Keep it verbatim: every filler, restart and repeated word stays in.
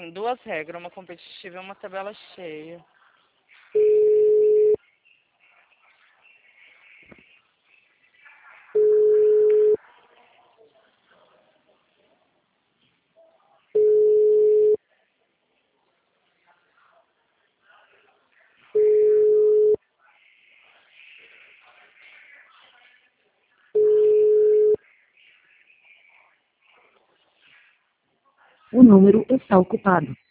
tem duas regras, uma competitiva e uma tabela cheia. O número está ocupado.